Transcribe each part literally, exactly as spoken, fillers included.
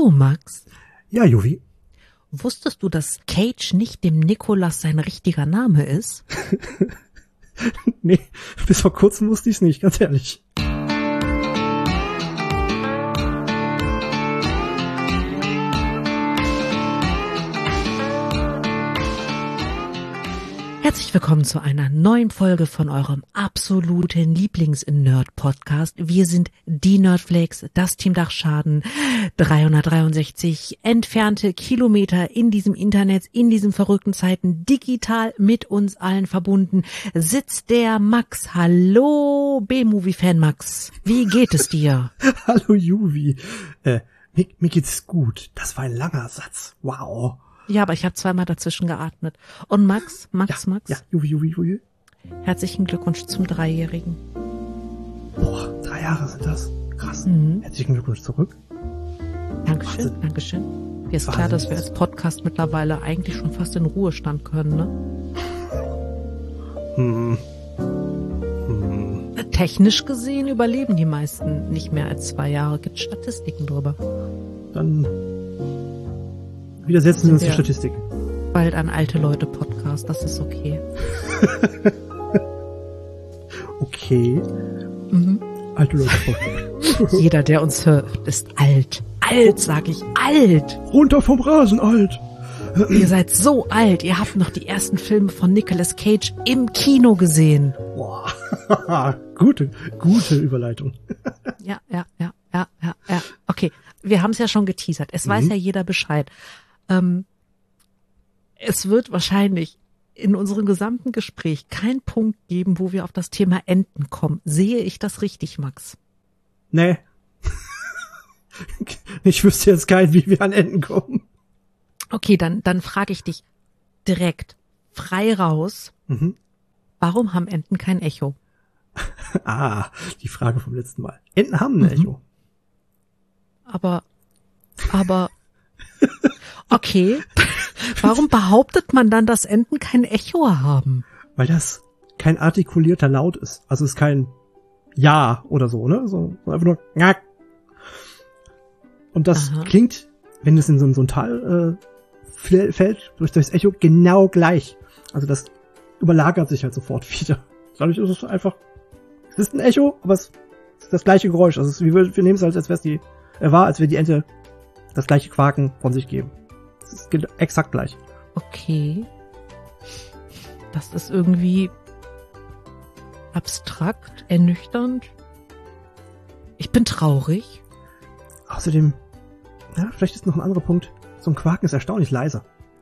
Hallo Max. Ja, Juvi. Wusstest du, dass Cage nicht dem Nicolas sein richtiger Name ist? Nee, bis vor kurzem wusste ich es nicht, ganz ehrlich. Herzlich willkommen zu einer neuen Folge von eurem absoluten Lieblings-Nerd-Podcast. Wir sind die Nerdflakes, das Team Dachschaden, dreihundertdreiundsechzig entfernte Kilometer in diesem Internet, in diesen verrückten Zeiten, digital mit uns allen verbunden, sitzt der Max. Hallo B-Movie-Fan Max, wie geht es dir? Hallo Juvi. Äh, mir, mir geht's gut. Das war ein langer Satz. Wow. Ja, aber ich habe zweimal dazwischen geatmet. Und Max, Max, ja, Max. Ja, Juvi, Juvi, Juvi. Herzlichen Glückwunsch zum Dreijährigen. Boah, drei Jahre sind das. Krass. Mhm. Herzlichen Glückwunsch zurück. Dankeschön, Wahnsinn. Dankeschön. Mir ist Wahnsinn. klar, dass wir als Podcast mittlerweile eigentlich schon fast in Ruhestand können, ne? Hm. Hm. Technisch gesehen überleben die meisten nicht mehr als zwei Jahre. Gibt Statistiken drüber. Dann widersetzen wir uns die wir Statistik. Bald ein alte Leute Podcast, das ist okay. Okay. Mhm. Alte Leute. Jeder, der uns hört, ist alt. Alt, sag ich, alt. Runter vom Rasen, alt. Ihr seid so alt. Ihr habt noch die ersten Filme von Nicolas Cage im Kino gesehen. Boah. gute, gute Überleitung. Ja, ja, ja, ja, ja, ja. Okay, wir haben es ja schon geteasert. Es mhm. weiß ja jeder Bescheid. Ähm, es wird wahrscheinlich in unserem gesamten Gespräch keinen Punkt geben, wo wir auf das Thema Enten kommen. Sehe ich das richtig, Max? Nee. Ich wüsste jetzt keinen, wie wir an Enten kommen. Okay, dann, dann frage ich dich direkt frei raus. Mhm. Warum haben Enten kein Echo? Ah, die Frage vom letzten Mal. Enten haben ein Mhm. Echo. Aber, aber, okay. Warum behauptet man dann, dass Enten kein Echo haben? Weil das kein artikulierter Laut ist. Also es ist kein Ja oder so, ne? So, so einfach nur Ngack. Und das Aha. klingt, wenn es in so, ein- so ein Tal äh, fällt, durch das Echo genau gleich. Also das überlagert sich halt sofort wieder. Dadurch ist es einfach, es ist ein Echo, aber es ist das gleiche Geräusch. Also es ist, wie wir, wir nehmen es halt, als wäre es die, er war, als wäre die Ente das gleiche Quaken von sich geben. Es ist ge- exakt gleich. Okay. Das ist irgendwie abstrakt, ernüchternd. Ich bin traurig. Außerdem, ja, vielleicht ist noch ein anderer Punkt. So ein Quaken ist erstaunlich leise.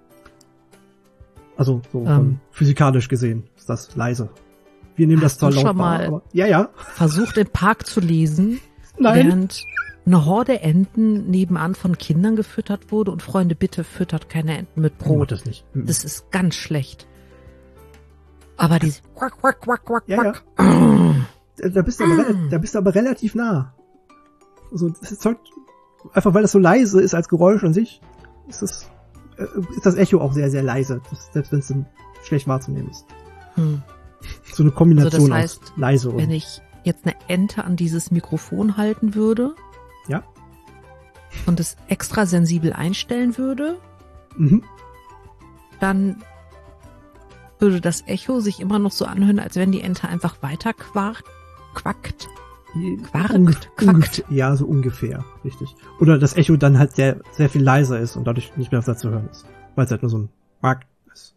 Also, so Ähm. von physikalisch gesehen ist das leise. Wir nehmen das Hast zwar du laut schon wahr, mal- aber, ja, ja. Versucht im Park zu lesen, Nein. während eine Horde Enten nebenan von Kindern gefüttert wurde. Und Freunde, bitte füttert keine Enten mit Brot Brot. das nicht. Mhm. Das ist ganz schlecht. Aber diese Quack, Quack, Quack, Quack, Ja, ja. Quack. Da bist du aber, rela- da bist du aber relativ nah. Also, das erzeugt, einfach weil das so leise ist als Geräusch an sich, ist das, äh, ist das Echo auch sehr, sehr leise. Das, selbst wenn es dann schlecht wahrzunehmen ist. Hm. So eine Kombination Also das heißt, aus leise und, Wenn ich jetzt eine Ente an dieses Mikrofon halten würde ja. und es extra sensibel einstellen würde, Mhm. dann würde das Echo sich immer noch so anhören, als wenn die Ente einfach weiter quakt, quackt. Quarkt, Ungef- quackt. ungef- Ja, so ungefähr, richtig. Oder das Echo dann halt sehr, sehr viel leiser ist und dadurch nicht mehr zu hören ist. Weil es halt nur so ein Quack ist.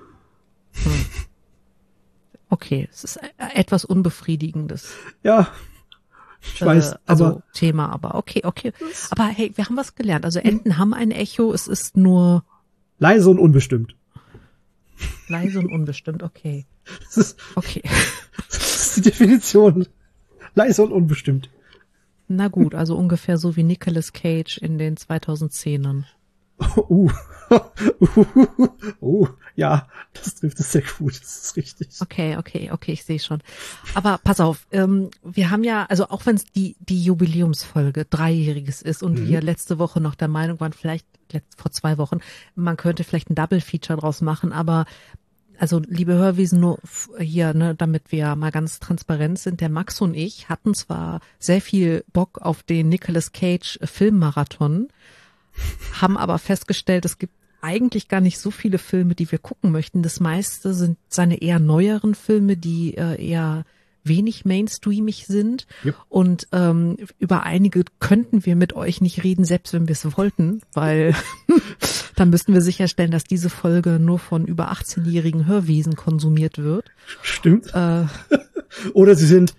Okay, es ist e- etwas Unbefriedigendes Ja, ich weiß, äh, also aber Thema, aber okay, okay. Aber hey, wir haben was gelernt. Also Enten haben ein Echo, es ist nur leise und unbestimmt. leise und unbestimmt, okay. Das ist, Okay. das ist die Definition. Leise und unbestimmt. Na gut, also ungefähr so wie Nicolas Cage in den zweitausendzehnern. Uh. Oh, ja, das trifft es sehr gut, das ist richtig. Okay, okay, okay, ich sehe schon. Aber pass auf, ähm, wir haben ja, also auch wenn es die die Jubiläumsfolge dreijähriges ist und Mhm. wir letzte Woche noch der Meinung waren, vielleicht letzt, vor zwei Wochen, man könnte vielleicht ein Double-Feature draus machen, aber also liebe Hörwesen, nur f- hier, ne, damit wir mal ganz transparent sind, der Max und ich hatten zwar sehr viel Bock auf den Nicolas Cage Filmmarathon, haben aber festgestellt, es gibt eigentlich gar nicht so viele Filme, die wir gucken möchten. Das meiste sind seine eher neueren Filme, die äh, eher wenig mainstreamig sind. Yep. Und ähm, über einige könnten wir mit euch nicht reden, selbst wenn wir es wollten, weil dann müssten wir sicherstellen, dass diese Folge nur von über achtzehnjährigen Hörwesen konsumiert wird. Stimmt. Äh, Oder sie sind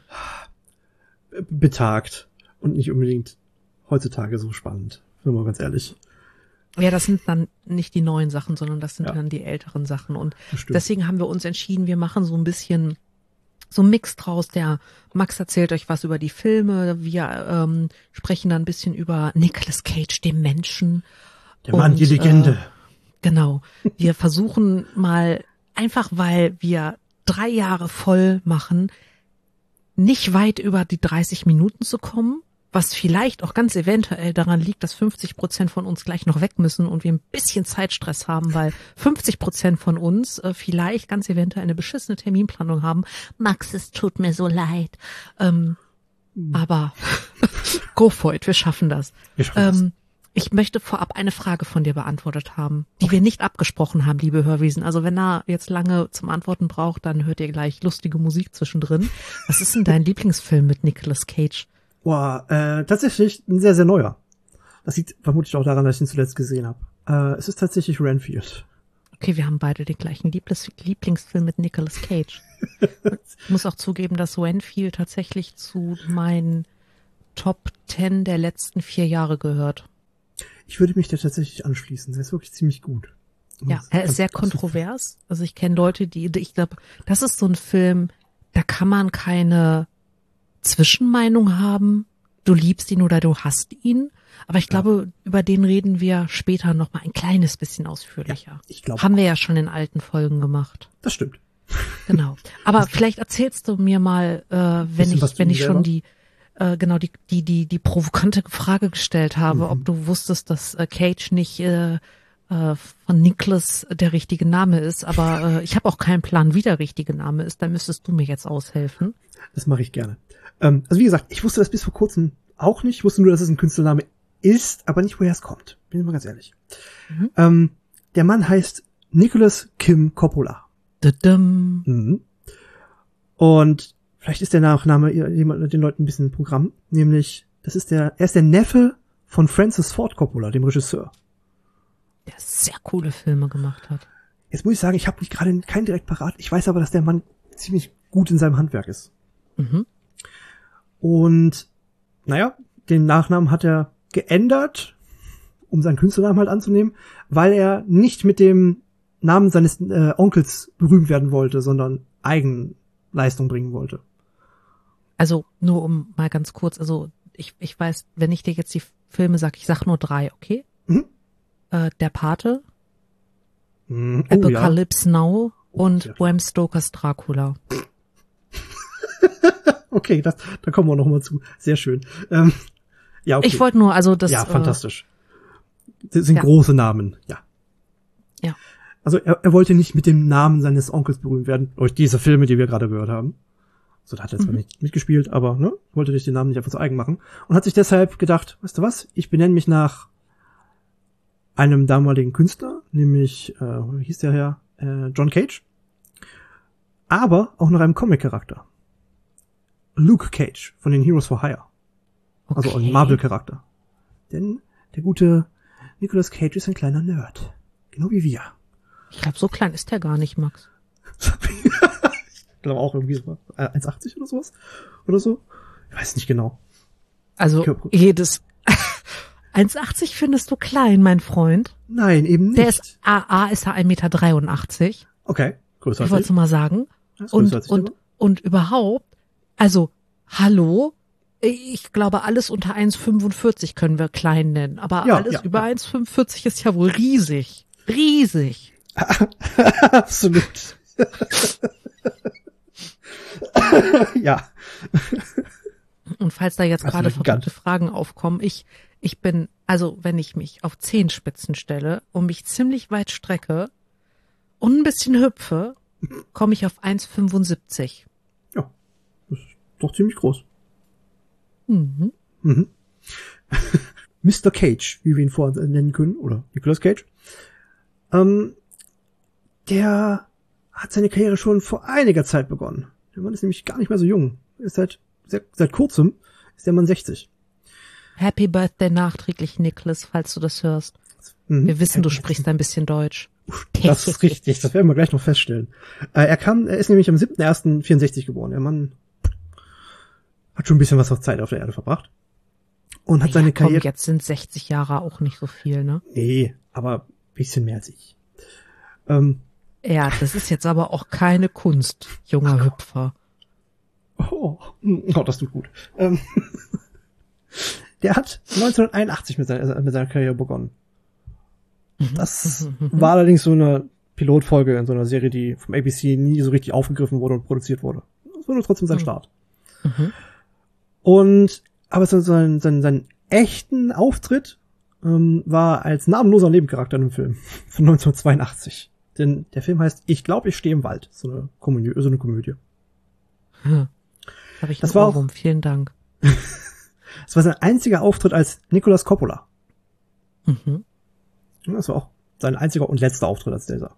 betagt und nicht unbedingt heutzutage so spannend, wenn man ganz ehrlich. Ja, das sind dann nicht die neuen Sachen, sondern das sind ja. dann die älteren Sachen. Und deswegen haben wir uns entschieden, wir machen so ein bisschen so ein Mix draus. Der Max erzählt euch was über die Filme. Wir ähm, sprechen dann ein bisschen über Nicolas Cage, den Menschen. Der Mann, und, die Legende. Äh, genau. Wir versuchen mal, einfach weil wir drei Jahre voll machen, nicht weit über die dreißig Minuten zu kommen. Was vielleicht auch ganz eventuell daran liegt, dass fünfzig Prozent von uns gleich noch weg müssen und wir ein bisschen Zeitstress haben, weil fünfzig Prozent von uns äh, vielleicht ganz eventuell eine beschissene Terminplanung haben. Max, es tut mir so leid. Ähm, mhm. Aber go for it, wir schaffen das. Wir schaffen ähm, das. Ich möchte vorab eine Frage von dir beantwortet haben, die okay. wir nicht abgesprochen haben, liebe Hörwesen. Also wenn er jetzt lange zum Antworten braucht, dann hört ihr gleich lustige Musik zwischendrin. Was ist denn dein Lieblingsfilm mit Nicolas Cage? Boah, äh, tatsächlich ein sehr, sehr neuer. Das liegt vermutlich auch daran, dass ich ihn zuletzt gesehen habe. Äh, es ist tatsächlich Renfield. Okay, wir haben beide den gleichen Lieblings- Lieblingsfilm mit Nicolas Cage. Ich muss auch zugeben, dass Renfield tatsächlich zu meinen Top Ten der letzten vier Jahre gehört. Ich würde mich da tatsächlich anschließen. Der ist wirklich ziemlich gut. Ja, er ist sehr kontrovers. Also ich kenne Leute, die, ich glaube, das ist so ein Film, da kann man keine Zwischenmeinung haben, du liebst ihn oder du hasst ihn, aber ich glaube, ja. über den reden wir später noch mal ein kleines bisschen ausführlicher. Ja, ich glaube. Haben wir ja schon in alten Folgen gemacht. Das stimmt. Genau. Aber das vielleicht erzählst du mir mal, äh, wenn ich, wenn ich schon die, äh, genau die, die, die, die provokante Frage gestellt habe, mhm. ob du wusstest, dass äh, Cage nicht äh, äh, von Nicholas der richtige Name ist, aber äh, ich habe auch keinen Plan, wie der richtige Name ist. Da müsstest du mir jetzt aushelfen. Das mache ich gerne. Ähm, also wie gesagt, ich wusste das bis vor kurzem auch nicht. Ich wusste nur, dass es ein Künstlername ist, aber nicht, woher es kommt. Bin ich mal ganz ehrlich. Mhm. Ähm, der Mann heißt Nicholas Kim Coppola. Dadum. Mhm. Und vielleicht ist der Nachname jemand den Leuten ein bisschen ein Programm, nämlich das ist der, er ist der Neffe von Francis Ford Coppola, dem Regisseur. Der sehr coole Filme gemacht hat. Jetzt muss ich sagen, ich habe nicht gerade keinen direkt parat. Ich weiß aber, dass der Mann ziemlich gut in seinem Handwerk ist. Mhm. Und naja, den Nachnamen hat er geändert, um seinen Künstlernamen halt anzunehmen, weil er nicht mit dem Namen seines äh, Onkels berühmt werden wollte, sondern Eigenleistung bringen wollte. Also nur um mal ganz kurz, also ich ich weiß, wenn ich dir jetzt die Filme sag, ich sag nur drei, okay? Mhm. Äh, Der Pate, mhm. Oh, Apocalypse ja. Now und ja. Bram Stokers Dracula. Okay, das, da kommen wir noch mal zu. Sehr schön. Ähm, ja, okay. Ich wollte nur, also das. Ja, äh, fantastisch. Das sind ja. große Namen, ja. Ja. Also er, er wollte nicht mit dem Namen seines Onkels berühmt werden, durch diese Filme, die wir gerade gehört haben. So, da hat er zwar mhm. nicht mitgespielt, aber ne, wollte sich den Namen nicht einfach zu eigen machen. Und hat sich deshalb gedacht, weißt du was, ich benenne mich nach einem damaligen Künstler, nämlich, äh, wie hieß der Herr? Äh, John Cage. Aber auch nach einem Comic-Charakter. Luke Cage von den Heroes for Hire. Okay. Also ein Marvel-Charakter. Denn der gute Nicolas Cage ist ein kleiner Nerd. Genau wie wir. Ich glaube, so klein ist der gar nicht, Max. Ich glaube auch irgendwie so eins Komma achtzig oder sowas. Oder so. Ich weiß nicht genau. Also jedes eins Komma achtzig findest du klein, mein Freund. Nein, eben nicht. Der ist A A ist er ein Meter dreiundachtzig. Okay, größer als ich. Ich wollte es mal sagen. Und, und, und überhaupt, also, hallo? Ich glaube, alles unter eins Komma fünfundvierzig können wir klein nennen. Aber ja, alles ja, über ja. eins Komma fünfundvierzig ist ja wohl riesig. Riesig. Absolut. Ja. Und falls da jetzt gerade verrückte Fragen aufkommen, ich, ich bin, also wenn ich mich auf Zehenspitzen stelle und mich ziemlich weit strecke und ein bisschen hüpfe, komme ich auf eins Komma fünfundsiebzig. Ja, das ist doch ziemlich groß. Mhm. Mhm. Mister Cage, wie wir ihn vorher nennen können, oder Nicolas Cage. Ähm, der hat seine Karriere schon vor einiger Zeit begonnen. Der Mann ist nämlich gar nicht mehr so jung. Ist seit, seit, seit kurzem ist der Mann sechzig. Happy Birthday nachträglich, Nicholas, falls du das hörst. Mhm. Wir wissen, du sprichst ein bisschen Deutsch. Das ist richtig, das werden wir gleich noch feststellen. Äh, er kam, er ist nämlich am siebten ersten vierundsechzig geboren. Der Mann hat schon ein bisschen was auf Zeit auf der Erde verbracht. Und hat ja, seine komm, Karriere... jetzt sind sechzig Jahre auch nicht so viel, ne? Nee, aber ein bisschen mehr als ich. Ähm, ja, das ist jetzt aber auch keine Kunst, junger Hüpfer. Oh, oh, das tut gut. Ähm, der hat neunzehnhunderteinundachtzig mit seiner, mit seiner Karriere begonnen. Das war allerdings so eine Pilotfolge in so einer Serie, die vom A B C nie so richtig aufgegriffen wurde und produziert wurde. Das war nur trotzdem sein Start. Mhm. Und, aber so sein, sein, sein echten Auftritt ähm, war als namenloser Nebencharakter in einem Film von neunzehnhundertzweiundachtzig. Denn der Film heißt Ich glaube, ich stehe im Wald. So eine Komödie. So eine Komödie. Hm. Habe ich das war Ohrwurm. Vielen Dank. Das war sein einziger Auftritt als Nicolas Coppola. Mhm. Das war auch sein einziger und letzter Auftritt als dieser.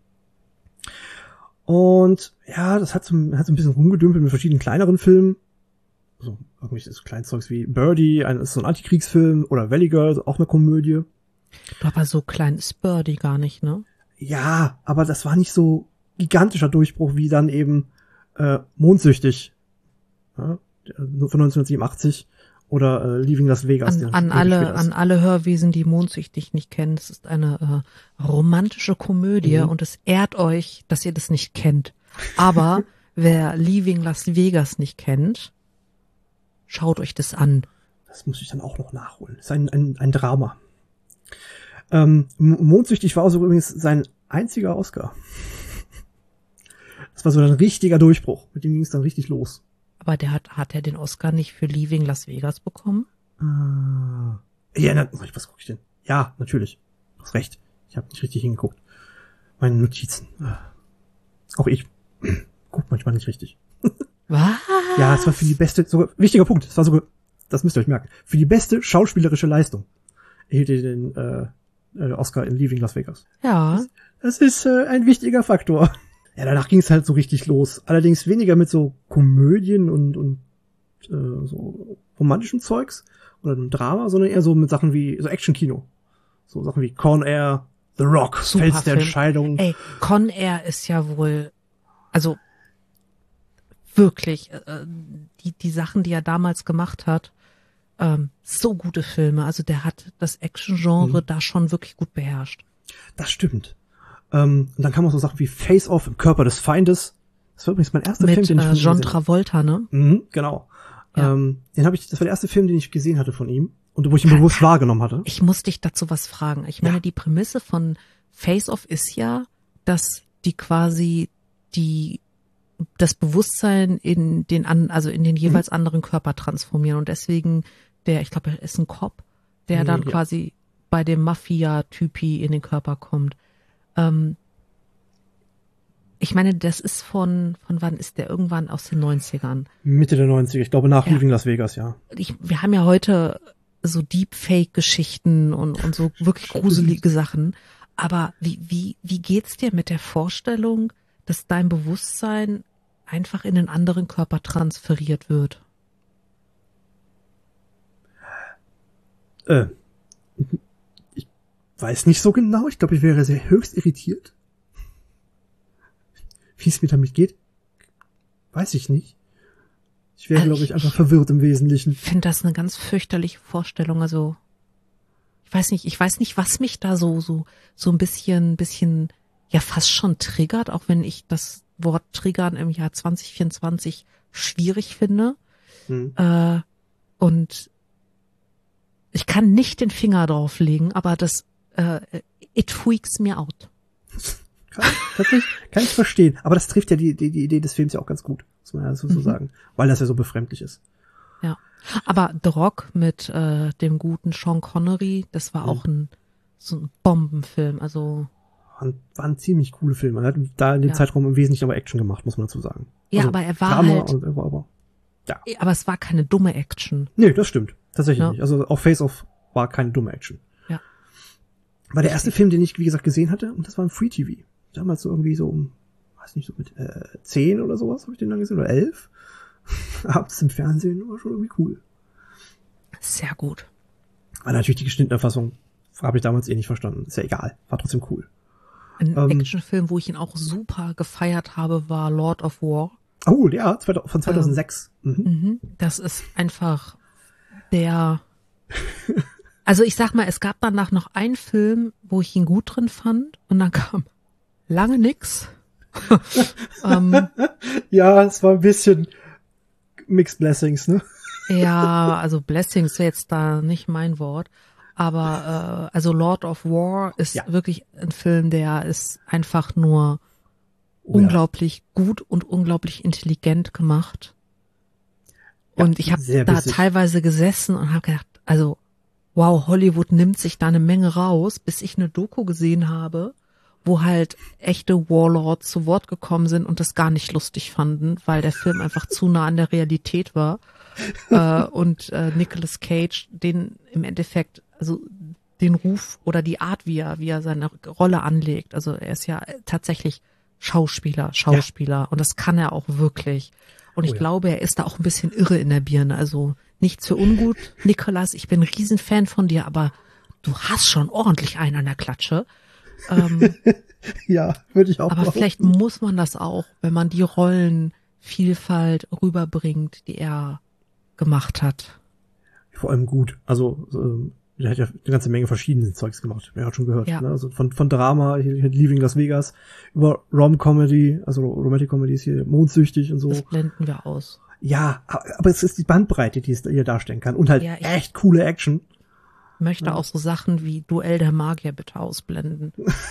Und ja, das hat so, hat so ein bisschen rumgedümpelt mit verschiedenen kleineren Filmen. So irgendwelche so Kleinzeugs wie Birdie, ein, ist so ein Antikriegsfilm, oder Valley Girl, auch eine Komödie. Du, aber so klein ist Birdie gar nicht, ne? Ja, aber das war nicht so gigantischer Durchbruch wie dann eben äh, Mondsüchtig, ja, von neunzehnhundertsiebenundachtzig, oder äh, Leaving Las Vegas. An, an alle an alle Hörwesen, die Mondsüchtig nicht kennen, es ist eine äh, romantische Komödie mhm. und es ehrt euch, dass ihr das nicht kennt. Aber wer Leaving Las Vegas nicht kennt, schaut euch das an. Das muss ich dann auch noch nachholen. Das ist ein, ein, ein Drama. Ähm, Mondsüchtig war also übrigens sein einziger Oscar. Das war so ein richtiger Durchbruch. Mit dem ging es dann richtig los. Aber der hat, hat er den Oscar nicht für Leaving Las Vegas bekommen? Ah. Ja, na, was guck ich denn? Ja, natürlich. Du hast recht. Ich habe nicht richtig hingeguckt. Meine Notizen. Auch ich guck manchmal nicht richtig. Was? Ja, es war für die beste, sogar, wichtiger Punkt, es war sogar, das müsst ihr euch merken, für die beste schauspielerische Leistung erhielt er den äh, Oscar in Leaving Las Vegas. Ja. Das, das ist äh, ein wichtiger Faktor. Ja, danach ging es halt so richtig los. Allerdings weniger mit so Komödien und, und äh, so romantischen Zeugs oder einem Drama, sondern eher so mit Sachen wie so Action-Kino. So Sachen wie Con Air, The Rock, Super Fels der Film. Entscheidung. Ey, Con Air ist ja wohl, also wirklich, äh, die die Sachen, die er damals gemacht hat, ähm, so gute Filme. Also der hat das Action-Genre mhm. da schon wirklich gut beherrscht. Das stimmt. Ähm, und dann kamen auch so Sachen wie Face Off im Körper des Feindes. Das war übrigens mein erster Mit, Film, den ich äh, von ihm John gesehen Travolta, ne? Mhm, genau. Ja. Ähm, den habe ich, das war der erste Film, den ich gesehen hatte von ihm und wo ich ihn bewusst wahrgenommen hatte. Ich muss dich dazu was fragen. Ich meine, Ja. die Prämisse von Face Off ist ja, dass die quasi die das Bewusstsein in den an, also in den jeweils mhm. anderen Körper transformieren und deswegen der, ich glaube, er ist ein Cop, der dann ja. quasi bei dem Mafia-Typi in den Körper kommt. Ähm, ich meine, das ist von, von wann ist der? Irgendwann aus den neunzigern. Mitte der neunziger, ich glaube nach Ja. Leaving Las Vegas, ja. Ich, wir haben ja heute so Deepfake-Geschichten und, und so wirklich gruselige Sachen. Aber wie, wie, wie geht's dir mit der Vorstellung, dass dein Bewusstsein einfach in einen anderen Körper transferiert wird? Äh, ich weiß nicht so genau. Ich glaube, ich wäre sehr höchst irritiert. Wie es mir damit geht, weiß ich nicht. Ich wäre, Also glaube ich, ich- einfach verwirrt im Wesentlichen. Ich finde das eine ganz fürchterliche Vorstellung. Also ich weiß nicht, ich weiß nicht, was mich da so so so ein bisschen, bisschen ja fast schon triggert, auch wenn ich das Wort triggern im Jahr zwanzig vierundzwanzig schwierig finde. Hm. Äh, und ich kann nicht den Finger drauf legen, aber das äh, it freaks me out. Kann, tatsächlich kann ich verstehen. Aber das trifft ja die, die, die Idee des Films ja auch ganz gut, muss man ja so, so Mhm. sagen. Weil das ja so befremdlich ist. Ja, aber The Rock mit äh, dem guten Sean Connery, das war Mhm. auch ein so ein Bombenfilm. Also Waren, waren ziemlich coole Filme. Er hat da in dem Ja. Zeitraum im Wesentlichen aber Action gemacht, muss man dazu sagen. ja, Also aber er war Drama halt, und, aber, aber aber es war keine dumme Action. nee, das stimmt. Tatsächlich Ja. nicht. Also auch Face Off war keine dumme Action. Ja. War der erste Film, den ich, wie gesagt, gesehen hatte, und das war im Free T V. Damals so irgendwie so um, weiß nicht, so mit äh, zehn oder sowas habe ich den dann gesehen, oder elf. Abends im Fernsehen, war schon irgendwie cool. Sehr gut. Aber natürlich die geschnittene Fassung habe ich damals eh nicht verstanden. Ist ja egal, war trotzdem cool. Ein ähm, Actionfilm, wo ich ihn auch super gefeiert habe, war Lord of War. Oh, ja, von zweitausendsechs. Ähm, mhm. Mhm. Das ist einfach der, also ich sag mal, es gab danach noch einen Film, wo ich ihn gut drin fand, und dann kam lange nix. ähm, Ja, es war ein bisschen Mixed Blessings, ne? ja, also Blessings wäre jetzt da nicht mein Wort, aber äh, also Lord of War ist Ja. wirklich ein Film, der ist einfach nur Oh, ja. unglaublich gut und unglaublich intelligent gemacht. Ja, Und ich habe sehr da bissig. teilweise gesessen und habe gedacht, also wow, Hollywood nimmt sich da eine Menge raus, bis ich eine Doku gesehen habe, wo halt echte Warlords zu Wort gekommen sind und das gar nicht lustig fanden, weil der Film einfach zu nah an der Realität war. äh, und äh, Nicolas Cage, den im Endeffekt, also den Ruf oder die Art, wie er, wie er seine Rolle anlegt, also er ist ja tatsächlich Schauspieler, Schauspieler, ja. Und das kann er auch wirklich. Und ich Oh ja. glaube, er ist da auch ein bisschen irre in der Birne. Also nichts für ungut, Nicolas, ich bin ein Riesenfan von dir, aber du hast schon ordentlich einen an der Klatsche. Ähm, Ja, würde ich auch aber behaupten. vielleicht muss man das auch, wenn man die Rollenvielfalt rüberbringt, die er gemacht hat. Vor allem gut. Also, ähm, der hat ja eine ganze Menge verschiedene Zeugs gemacht. Wer hat schon gehört. Ja. Ne? Also von, von Drama, hier, hier Leaving Las Vegas, über Rom-Comedy, also Romantic Comedies hier, Mondsüchtig und so. Das blenden wir aus. Ja, aber es ist die Bandbreite, die es hier darstellen kann. Und halt Ja, ich- echt coole Action. Möchte auch so Sachen wie Duell der Magier bitte ausblenden.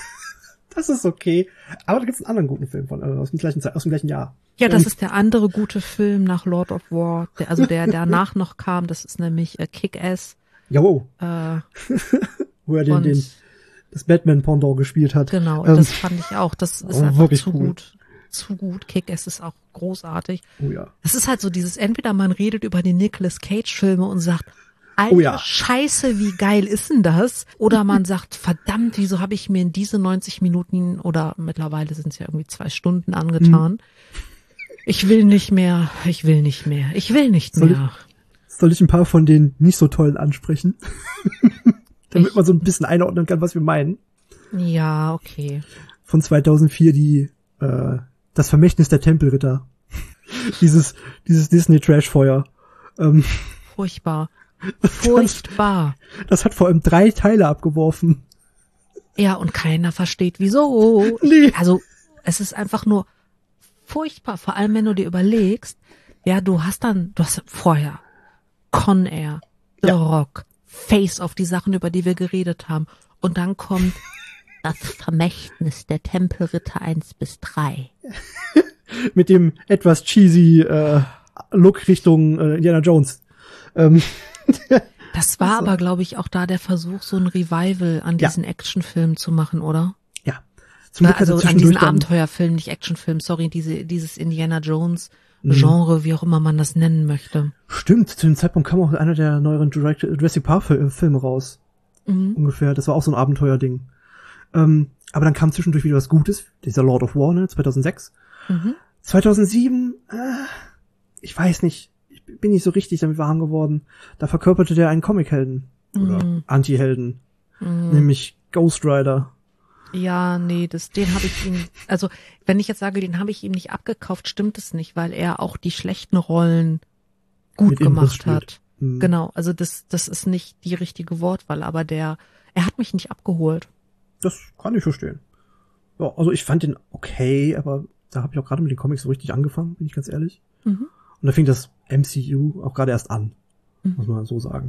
Das ist okay. Aber da gibt's einen anderen guten Film von, äh, aus dem gleichen Zeit, aus dem gleichen Jahr. Ja, das ist der andere gute Film nach Lord of War, der, also der danach noch kam, das ist nämlich äh, Kick-Ass. Jawohl, Äh, wo er den, und den, das Batman-Pendant gespielt hat. genau, Ähm, das fand ich auch. Das ist oh, einfach wirklich zu cool. gut. Zu gut. Kick-Ass ist auch großartig. Oh ja. Das ist halt so dieses, entweder man redet über die Nicolas Cage-Filme und sagt, Alter, Oh ja. Scheiße, wie geil ist denn das? Oder man sagt, verdammt, wieso habe ich mir in diese neunzig Minuten oder mittlerweile sind es ja irgendwie zwei Stunden angetan? Mhm. Ich will nicht mehr, ich will nicht mehr, ich will nicht Soll mehr. Soll ich ein paar von den nicht so tollen ansprechen? Damit Ich- man so ein bisschen einordnen kann, was wir meinen. Ja, okay. Von zweitausendvier die, äh, das Vermächtnis der Tempelritter. dieses, dieses Disney-Trash-Feuer. Ähm, Furchtbar. Furchtbar. das hat vor allem drei Teile abgeworfen. Ja, und keiner versteht, wieso. Nee. Also, es ist einfach nur furchtbar. Vor allem, wenn du dir überlegst, ja, du hast dann, du hast vorher Con Air, The Ja. Rock, Face Off, die Sachen, über die wir geredet haben. Und dann kommt das Vermächtnis der Tempelritter eins bis drei. Mit dem etwas cheesy, äh, Look Richtung äh, Indiana Jones. Ähm, Das war Also. aber, glaube ich, auch da der Versuch, so ein Revival an Ja. diesen Actionfilm zu machen, oder? ja. Zum Glück hat Also er an diesen zwischendurch dann, Abenteuerfilm, nicht Actionfilm, sorry, diese, dieses Indiana Jones Mhm. Genre, wie auch immer man das nennen möchte. stimmt, zu dem Zeitpunkt kam auch einer der neueren Jurassic Jurassic Park Fil- Filme raus. Mhm. Ungefähr. Das war auch so ein Abenteuerding. Ähm, aber dann kam zwischendurch wieder was Gutes. Dieser Lord of War, ne, zweitausendsechs. Mhm. zweitausendsieben, äh, ich weiß nicht, ich bin nicht so richtig damit warm geworden. Da verkörperte der einen Comichelden. Oder Mhm. Anti-Helden. Mhm. Nämlich Ghost Rider. Ja, nee, das, den habe ich ihm, also wenn ich jetzt sage, den habe ich ihm nicht abgekauft, stimmt es nicht, weil er auch die schlechten Rollen gut Mit Inbrunst gemacht spielt. hat. Mhm. Genau, also das, das ist nicht die richtige Wortwahl, aber der, er hat mich nicht abgeholt. Das kann ich verstehen. Ja, also ich fand den okay, aber da habe ich auch gerade mit den Comics so richtig angefangen, bin ich ganz ehrlich. Mhm. Und da fing das M C U auch gerade erst an, Mhm. muss man so sagen.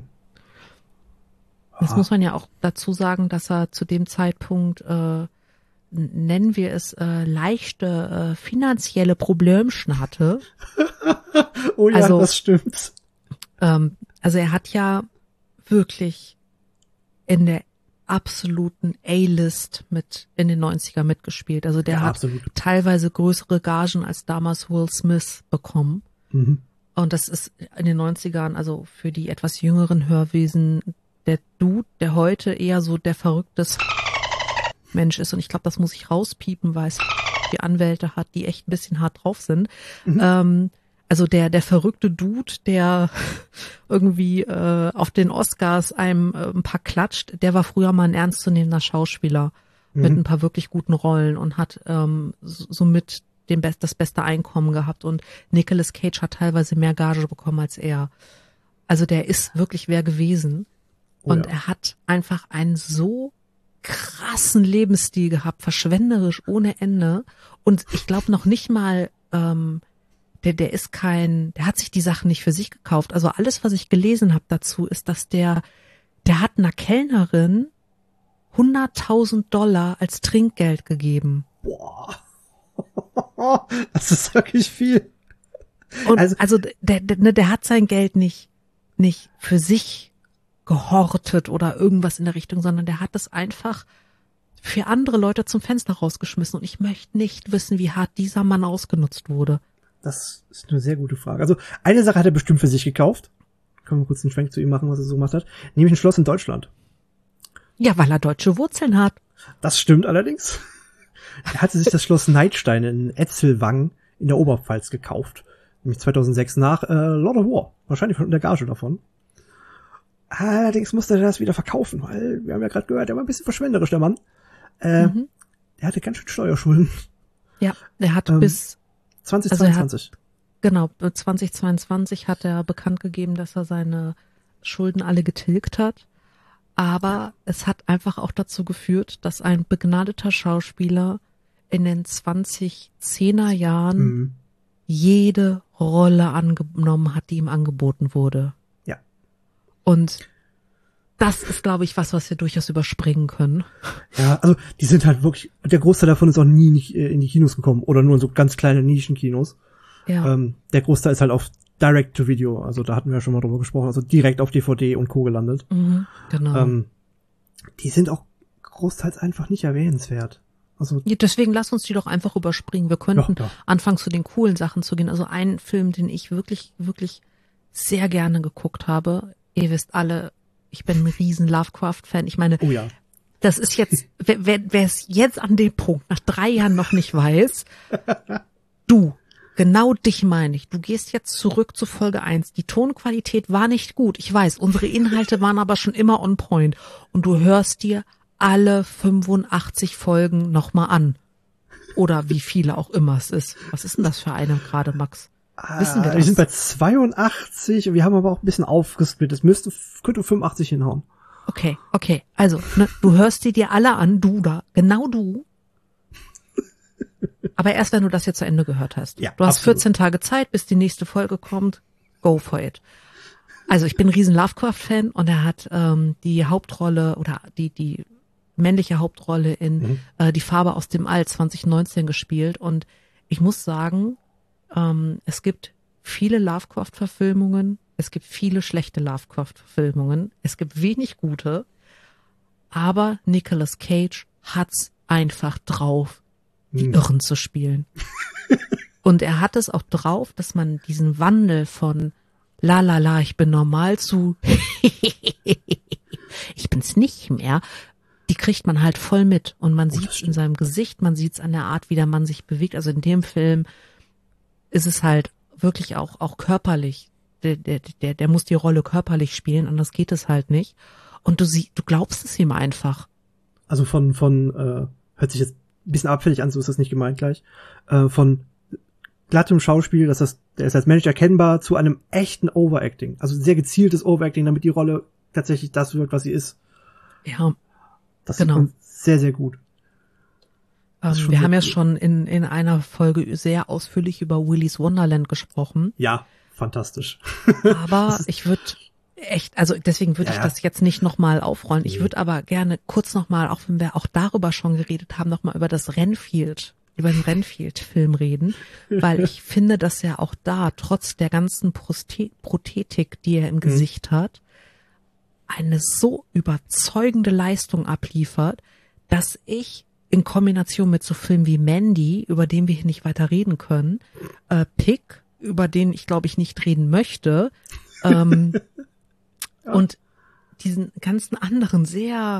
Jetzt Ah, muss man ja auch dazu sagen, dass er zu dem Zeitpunkt, äh, n- nennen wir es, äh, leichte äh, finanzielle Problemchen hatte. oh ja, also- das stimmt. Ähm, also er hat ja wirklich in der absoluten A-List mit in den neunziger mitgespielt. Also der Ja, hat absolut. teilweise größere Gagen als damals Will Smith bekommen. Mhm. Und das ist in den neunzigern, also für die etwas jüngeren Hörwesen, der Dude, der heute eher so der verrückte Mensch ist. Und ich glaube, das muss ich rauspiepen, weil es die Anwälte hat, die echt ein bisschen hart drauf sind. Mhm. Ähm, also der der verrückte Dude, der irgendwie äh, auf den Oscars einem äh, ein paar klatscht, der war früher mal ein ernstzunehmender Schauspieler mhm. mit ein paar wirklich guten Rollen und hat ähm, somit den Best, das beste Einkommen gehabt. Und Nicolas Cage hat teilweise mehr Gage bekommen als er. Also der ist wirklich wer gewesen. Oh, und ja. er hat einfach einen so krassen Lebensstil gehabt, verschwenderisch ohne Ende. Und ich glaube noch nicht mal, ähm, der, der ist kein, der hat sich die Sachen nicht für sich gekauft. Also alles, was ich gelesen habe dazu, ist, dass der, der hat einer Kellnerin hunderttausend Dollar als Trinkgeld gegeben. Boah. Das ist wirklich viel. Und also, also der, der, der hat sein Geld nicht, nicht für sich gehortet oder irgendwas in der Richtung, sondern der hat es einfach für andere Leute zum Fenster rausgeschmissen. Und ich möchte nicht wissen, wie hart dieser Mann ausgenutzt wurde. Das ist eine sehr gute Frage. Also eine Sache hat er bestimmt für sich gekauft. Können wir kurz einen Schwenk zu ihm machen, was er so gemacht hat. Nämlich ein Schloss in Deutschland. Ja, weil er deutsche Wurzeln hat. Das stimmt allerdings. Er hatte sich das Schloss Neidstein in Etzelwang in der Oberpfalz gekauft. Nämlich zweitausendsechs nach äh, Lord of War. Wahrscheinlich von der Gage davon. Allerdings musste er das wieder verkaufen, weil wir haben ja gerade gehört, der war ein bisschen verschwenderisch, der Mann. Äh, mhm. Der hatte ganz schön Steuerschulden. Ja, der hat ähm, bis zweitausendzweiundzwanzig. Also genau, zweitausendzweiundzwanzig hat er bekannt gegeben, dass er seine Schulden alle getilgt hat. Aber es hat einfach auch dazu geführt, dass ein begnadeter Schauspieler in den zweitausendzehner Jahren mhm. jede Rolle angenommen hat, die ihm angeboten wurde. Ja. Und das ist, glaube ich, was, was wir durchaus überspringen können. Ja, also die sind halt wirklich, der Großteil davon ist auch nie nicht in die Kinos gekommen oder nur in so ganz kleine Nischenkinos. Ja. Ähm, der Großteil ist halt auf Direct-to-Video, also da hatten wir ja schon mal drüber gesprochen, also direkt auf D V D und Co. gelandet. Mhm, genau. Ähm, die sind auch großteils einfach nicht erwähnenswert. Also ja, deswegen lass uns die doch einfach überspringen. Wir könnten ja, anfangen, zu den coolen Sachen zu gehen. Also ein Film, den ich wirklich, wirklich sehr gerne geguckt habe. Ihr wisst alle, ich bin ein riesen Lovecraft-Fan. Ich meine, oh ja. das ist jetzt, wer, wer, wer es jetzt an dem Punkt nach drei Jahren noch nicht weiß, du, genau dich meine ich. Du gehst jetzt zurück zu Folge eins. Die Tonqualität war nicht gut. Ich weiß, unsere Inhalte waren aber schon immer on point. Und du hörst dir alle fünfundachtzig Folgen nochmal an. Oder wie viele auch immer es ist. Was ist denn das für eine gerade, Max? Wissen wir das? Wir sind bei zweiundachtzig und wir haben aber auch ein bisschen aufgesplittet. Es müsste, könnte fünfundachtzig hinhauen. Okay, okay. Also, ne, du hörst die dir alle an, du da, genau du. Aber erst, wenn du das jetzt zu Ende gehört hast. Ja, du hast absolut. vierzehn Tage Zeit, bis die nächste Folge kommt. Go for it. Also ich bin ein riesen Lovecraft-Fan und er hat ähm, die Hauptrolle oder die die männliche Hauptrolle in mhm. äh, Die Farbe aus dem All zwanzig neunzehn gespielt. Und ich muss sagen, ähm, es gibt viele Lovecraft-Verfilmungen, es gibt viele schlechte Lovecraft-Verfilmungen, es gibt wenig gute, aber Nicolas Cage hat's einfach drauf, die Irren zu spielen. Und er hat es auch drauf, dass man diesen Wandel von la la la, ich bin normal zu ich bin's nicht mehr, die kriegt man halt voll mit. Und man sieht's in seinem Gesicht, man sieht's an der Art, wie der Mann sich bewegt. Also in dem Film ist es halt wirklich auch auch körperlich. Der, der, der, der muss die Rolle körperlich spielen, anders geht es halt nicht. Und du sie, du glaubst es ihm einfach. Also von, von, äh, hört sich jetzt ein bisschen abfällig an, so ist das nicht gemeint gleich, äh, von glattem Schauspiel, dass das, der ist als Mensch erkennbar, zu einem echten Overacting. Also sehr gezieltes Overacting, damit die Rolle tatsächlich das wird, was sie ist. Ja. Das genau. ist sehr, sehr gut. Ähm, wir haben ja schon in, in einer Folge sehr ausführlich über Willy's Wonderland gesprochen. Ja, fantastisch. Aber ich würde echt, also deswegen würde ja, ich ja. das jetzt nicht nochmal aufrollen. Ich Nee. würde aber gerne kurz nochmal, auch wenn wir auch darüber schon geredet haben, nochmal über das Renfield, über den Renfield-Film reden, weil ich finde, dass er auch da, trotz der ganzen Proste- Prothetik, die er im mhm. Gesicht hat, eine so überzeugende Leistung abliefert, dass ich in Kombination mit so Filmen wie Mandy, über den wir hier nicht weiter reden können, äh, Pick, über den ich glaube ich nicht reden möchte, ähm, ja. und diesen ganzen anderen sehr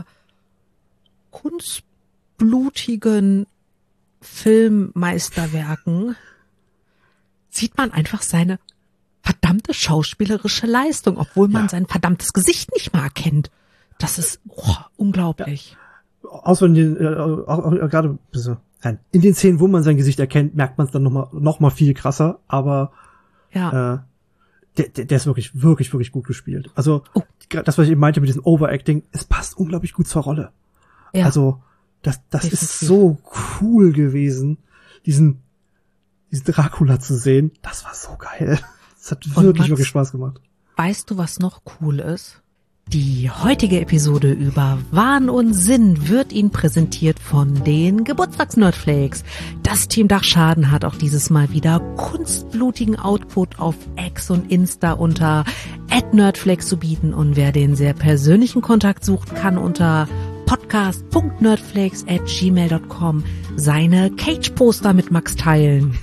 kunstblutigen Filmmeisterwerken sieht man einfach seine verdammte schauspielerische Leistung, obwohl man ja. sein verdammtes Gesicht nicht mal erkennt. Das ist oh, unglaublich. Ja. Außer in den, äh, auch, auch, gerade in den Szenen, wo man sein Gesicht erkennt, merkt man es dann noch mal, noch mal viel krasser. Aber ja. äh, der, der, der ist wirklich, wirklich, wirklich gut gespielt. Also oh. das, was ich eben meinte mit diesem Overacting, es passt unglaublich gut zur Rolle. Ja. Also das, das Definitiv. ist so cool gewesen, diesen, diesen Dracula zu sehen. Das war so geil. Das hat Und wirklich, Max, wirklich Spaß gemacht. Weißt du, was noch cool ist? Die heutige Episode über Wahn und Sinn wird Ihnen präsentiert von den Geburtstags-Nerdflakes. Das Team Dachschaden hat auch dieses Mal wieder kunstblutigen Output auf X und Insta unter at nerdflakes zu bieten. Und wer den sehr persönlichen Kontakt sucht, kann unter podcast punkt nerdflakes at gmail punkt com seine Cage-Poster mit Max teilen.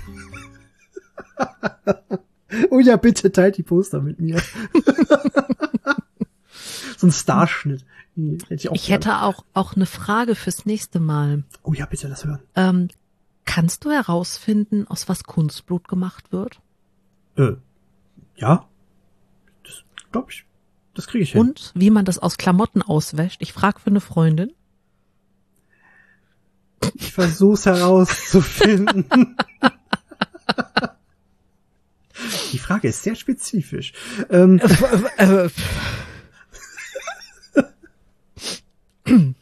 Oh ja, bitte teilt die Poster mit mir. So ein Starschnitt. Hätte ich auch ich hätte auch, auch eine Frage fürs nächste Mal. Oh ja, bitte, lass hören. Ähm, kannst du herausfinden, aus was Kunstblut gemacht wird? Äh, ja. Das glaube ich. Das kriege ich hin. Und wie man das aus Klamotten auswäscht? Ich frage für eine Freundin. Ich versuch's herauszufinden. Die Frage ist sehr spezifisch. Ähm, äh, mhm.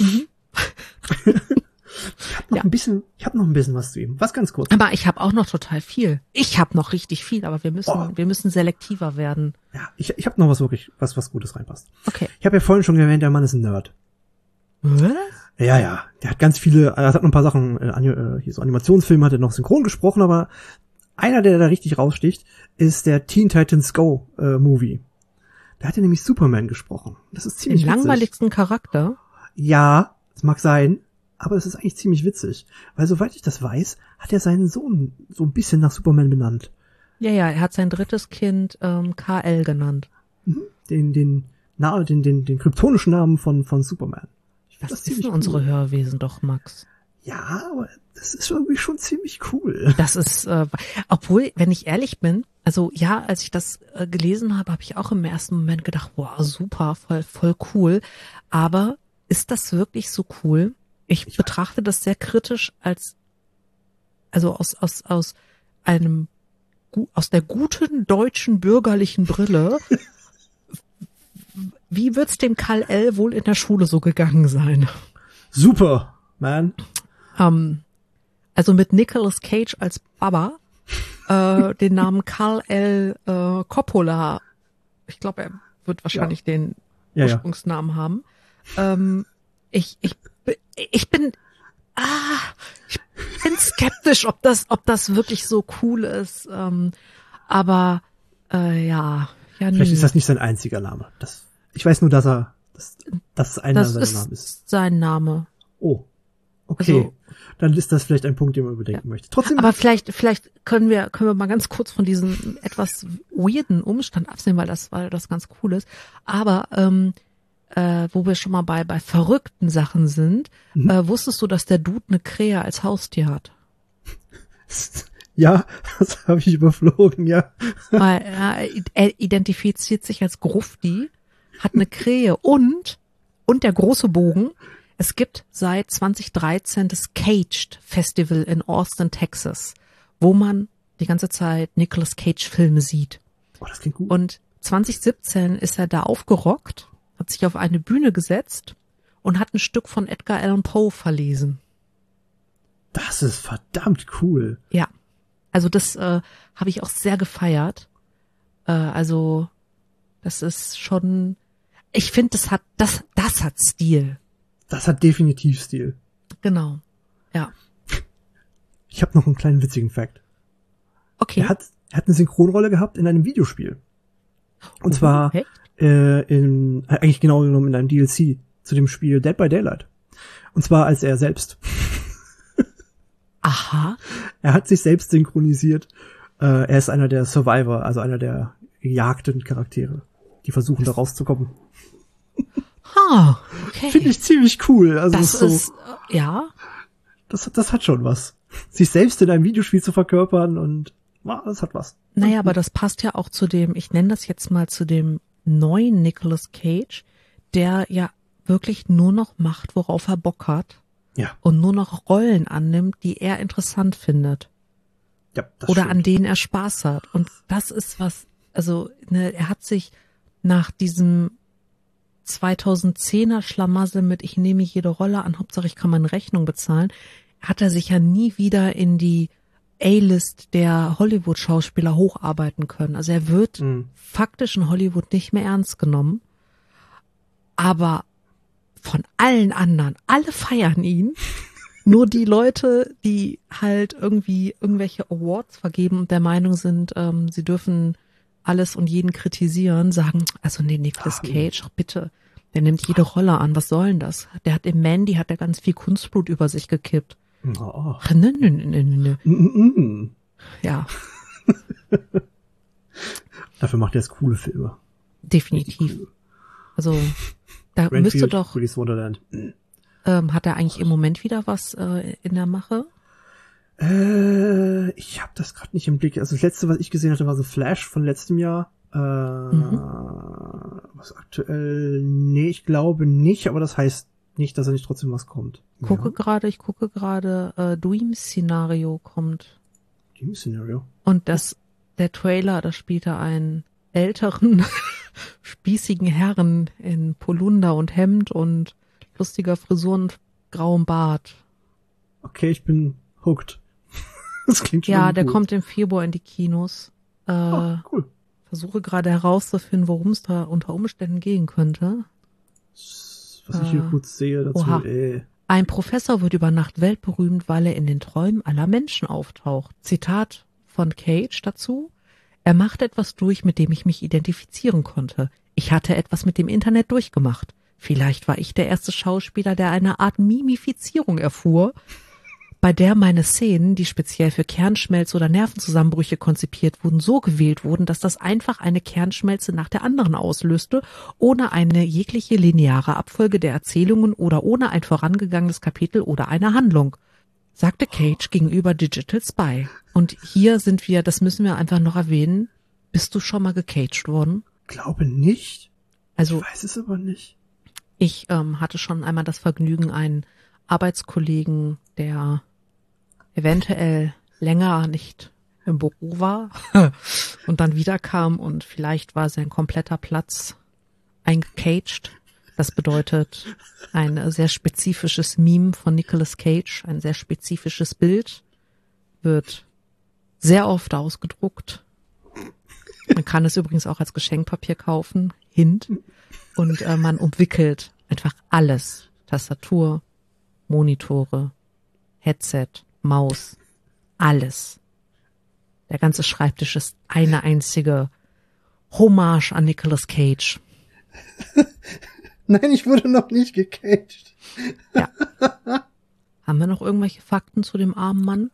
Ich habe noch ja. ein bisschen, ich habe noch ein bisschen was zu ihm. Was ganz kurz. Aber ich habe auch noch total viel. Ich habe noch richtig viel, aber wir müssen, oh. wir müssen selektiver werden. Ja, ich, ich habe noch was wirklich, was was Gutes reinpasst. Okay. Ich habe ja vorhin schon erwähnt, der Mann ist ein Nerd. Was? Ja, ja. Der hat ganz viele, er hat noch ein paar Sachen, äh, hier so Animationsfilme hat er noch synchron gesprochen, aber einer, der da richtig raussticht, ist der Teen Titans Go äh, Movie. Da hat er nämlich Superman gesprochen. Das ist ziemlich Den witzig. langweiligsten Charakter? Ja, das mag sein, aber es ist eigentlich ziemlich witzig. Weil soweit ich das weiß, hat er seinen Sohn so ein bisschen nach Superman benannt. Ja, ja, er hat sein drittes Kind ähm, K L genannt. Mhm. Den, den, na, den, den, den kryptonischen Namen von, von Superman. Ich das, das wissen cool. unsere Hörwesen doch, Max. Ja, aber das ist irgendwie schon ziemlich cool. Das ist, äh, obwohl, wenn ich ehrlich bin, also ja, als ich das äh, gelesen habe, habe ich auch im ersten Moment gedacht, wow, super, voll, voll cool. Aber ist das wirklich so cool? Ich, ich betrachte das sehr kritisch als, also aus, aus, aus einem, aus der guten deutschen bürgerlichen Brille. Wie wird's dem Kal-El wohl in der Schule so gegangen sein? Super, man. Um, also mit Nicolas Cage als Baba, äh, den Namen Kal-El äh, Coppola, ich glaube, er wird wahrscheinlich ja. den ja, Ursprungsnamen ja. haben. Ähm, ich, ich, ich bin, ah, ich bin skeptisch, ob das, ob das wirklich so cool ist. Ähm, aber äh, ja, ja nie. Vielleicht ist das nicht sein einziger Name. Das, ich weiß nur, dass er, dass, dass einer das sein ist Name ist. Sein Name. Oh, okay. Also, dann ist das vielleicht ein Punkt, den man überdenken ja. möchte. Trotzdem. Aber vielleicht, vielleicht können wir, können wir mal ganz kurz von diesem etwas weirden Umstand absehen, weil das, weil das ganz cool ist. Aber ähm, äh, wo wir schon mal bei bei verrückten Sachen sind, mhm. äh, wusstest du, dass der Dude eine Krähe als Haustier hat? Ja, das habe ich überflogen, ja. Weil äh, er identifiziert sich als Grufti, hat eine Krähe und und der große Bogen. Es gibt seit zwanzig dreizehn das Caged Festival in Austin, Texas, wo man die ganze Zeit Nicolas Cage Filme sieht. Oh, das klingt gut. Und zwanzig siebzehn ist er da aufgerockt, hat sich auf eine Bühne gesetzt und hat ein Stück von Edgar Allan Poe verlesen. Das ist verdammt cool. Ja, also das äh, habe ich auch sehr gefeiert. Äh, also das ist schon, ich finde, das hat das das hat Stil. Das hat definitiv Stil. Genau, ja. Ich habe noch einen kleinen witzigen Fact. Okay. Er hat, er hat eine Synchronrolle gehabt in einem Videospiel. Und oh, zwar echt? äh, in, eigentlich genau genommen in einem D L C zu dem Spiel Dead by Daylight. Und zwar als er selbst. Aha. Er hat sich selbst synchronisiert. Äh, er ist einer der Survivor, also einer der gejagten Charaktere, die versuchen, da rauszukommen. Ha, okay. Finde ich ziemlich cool. Also das so, ist, äh, ja. Das, das hat schon was. Sich selbst in einem Videospiel zu verkörpern und ah, das hat was. Naja, aber das passt ja auch zu dem, ich nenne das jetzt mal zu dem neuen Nicolas Cage, der ja wirklich nur noch macht, worauf er Bock hat. Ja. Und nur noch Rollen annimmt, die er interessant findet. Ja, das Oder stimmt. an denen er Spaß hat. Und das ist was, also ne, er hat sich nach diesem zweitausendzehner Schlamassel mit ich nehme jede Rolle an, Hauptsache ich kann meine Rechnung bezahlen, hat er sich ja nie wieder in die A-List der Hollywood-Schauspieler hocharbeiten können. Also er wird Mhm. faktisch in Hollywood nicht mehr ernst genommen. Aber von allen anderen, alle feiern ihn. Nur die Leute, die halt irgendwie irgendwelche Awards vergeben und der Meinung sind, ähm, sie dürfen alles und jeden kritisieren, sagen, also nee, Nicolas Cage, ach bitte, der nimmt jede Rolle an, was soll denn das? Der hat im Mandy, hat er ganz viel Kunstblut über sich gekippt. Oh. Ach, nö, nö, nö, nö. Mm-mm. Ja, Dafür macht er jetzt coole Filme. definitiv. Also, da müsste Renfield, doch, Willy's Wonderland. ähm, hat er eigentlich im Moment wieder was äh, in der Mache? Äh, ich habe das gerade nicht im Blick. Also das letzte, was ich gesehen hatte, war so Flash von letztem Jahr. Äh, Mhm. Was aktuell? Nee, ich glaube nicht, aber das heißt nicht, dass er nicht trotzdem was kommt. Gucke gerade, ich gucke gerade, äh, Dream-Szenario kommt. Game Scenario. Und das, der Trailer, da spielt er einen älteren, spießigen Herrn in Polunder und Hemd und lustiger Frisur und grauem Bart. Okay, ich bin hooked. Das klingt schon Ja, irgendwie der gut. kommt im Februar in die Kinos. Äh, Ah, cool. versuche gerade herauszufinden, worum es da unter Umständen gehen könnte. Was ich hier Äh, kurz sehe dazu, oha. ey. Ein Professor wird über Nacht weltberühmt, weil er in den Träumen aller Menschen auftaucht. Zitat von Cage dazu. Er machte etwas durch, mit dem ich mich identifizieren konnte. Ich hatte etwas mit dem Internet durchgemacht. Vielleicht war ich der erste Schauspieler, der eine Art Mimifizierung erfuhr, bei der meine Szenen, die speziell für Kernschmelze oder Nervenzusammenbrüche konzipiert wurden, so gewählt wurden, dass das einfach eine Kernschmelze nach der anderen auslöste, ohne eine jegliche lineare Abfolge der Erzählungen oder ohne ein vorangegangenes Kapitel oder eine Handlung, sagte Cage gegenüber Digital Spy. Und hier sind wir, das müssen wir einfach noch erwähnen, bist du schon mal gecaged worden? Glaube nicht. Also Ich weiß es aber nicht. ich ähm, hatte schon einmal das Vergnügen, einen Arbeitskollegen, der eventuell länger nicht im Büro war und dann wiederkam und vielleicht war sein kompletter Platz eingecaged. Das bedeutet ein sehr spezifisches Meme von Nicolas Cage, ein sehr spezifisches Bild, wird sehr oft ausgedruckt. Man kann es übrigens auch als Geschenkpapier kaufen, Hint. Und äh, man umwickelt einfach alles. Tastatur, Monitore, Headset, Maus, alles. Der ganze Schreibtisch ist eine einzige Hommage an Nicolas Cage. Nein, ich wurde noch nicht gecaged. Ja. Haben wir noch irgendwelche Fakten zu dem armen Mann?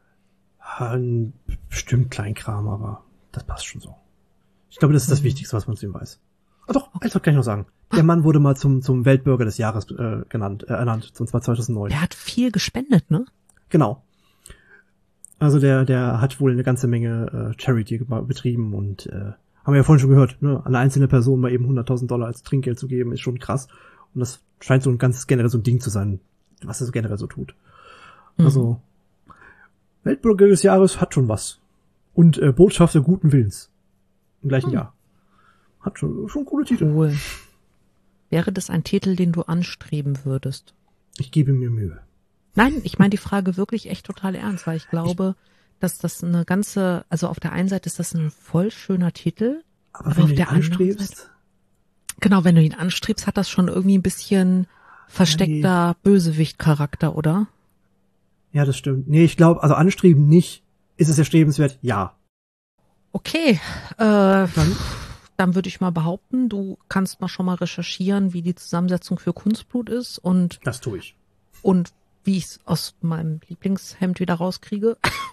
Ein bestimmt Kleinkram, aber das passt schon so. Ich glaube, das ist das Wichtigste, was man zu ihm weiß. Ah doch, eins kann ich noch sagen. Der Mann wurde mal zum zum Weltbürger des Jahres äh, genannt, äh, ernannt, und zwar zweitausendneun. Der hat viel gespendet, ne? Genau. Also der der hat wohl eine ganze Menge äh, Charity geba- betrieben und äh, haben wir ja vorhin schon gehört, ne, an eine einzelne Person mal eben hunderttausend Dollar als Trinkgeld zu geben, ist schon krass. Und das scheint so ein ganz generell so ein Ding zu sein, was er so generell so tut. Mhm. Also Weltbürger des Jahres hat schon was. Und äh, Botschafter guten Willens. Im gleichen Hm. Jahr. Hat schon, schon coole Titel. Cool. Wäre das ein Titel, den du anstreben würdest? Ich gebe mir Mühe. Nein, ich meine die Frage wirklich echt total ernst, weil ich glaube, dass das eine ganze, also auf der einen Seite ist das ein voll schöner Titel, Aber, aber wenn auf du ihn der anderen anstrebst, Seite, genau, wenn du ihn anstrebst, hat das schon irgendwie ein bisschen versteckter Bösewicht-Charakter, oder? ja, das stimmt. Nee, ich glaube, also anstreben nicht. Ist es erstrebenswert? Ja. Okay, äh, dann, dann würde ich mal behaupten, du kannst mal schon mal recherchieren, wie die Zusammensetzung für Kunstblut ist und Das tue ich. und wie ich es aus meinem Lieblingshemd wieder rauskriege.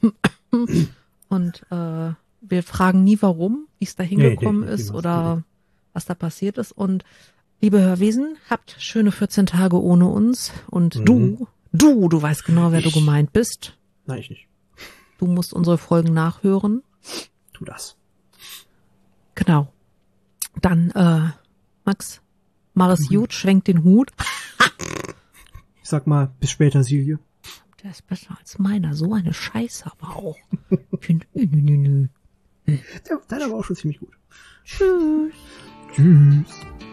Und äh, wir fragen nie warum, wie es da hingekommen nee, ist niemals, oder nee. was da passiert ist. Und Liebe Hörwesen, habt schöne vierzehn Tage ohne uns. Und Mhm. du, du, du weißt genau, wer Ich. du gemeint bist. Nein, ich nicht. Du musst unsere Folgen nachhören. Tu das. Genau. Dann, äh, Max, mach es Mhm. gut, schwenk den Hut. Ich sag mal, bis später, Silje. Der ist besser als meiner. So eine Scheiße aber auch. Nö, nö, nö, nö. Der, deiner war auch schon ziemlich gut. Tschüss. Tschüss.